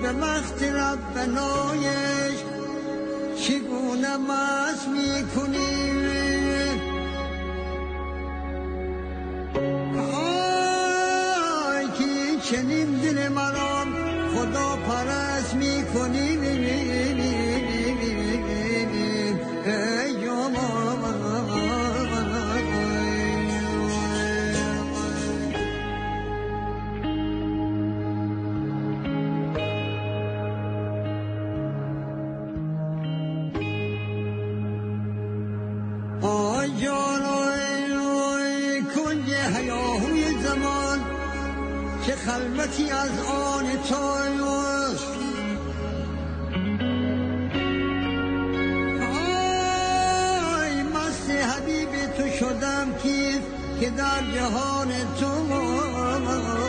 به وقت ربنایش چگونه مست میکنی آی که چنین دل مرا خدا پرست میکنی که خلوتی از آن تویش آی مست حبیب تو شدم که در جهان تو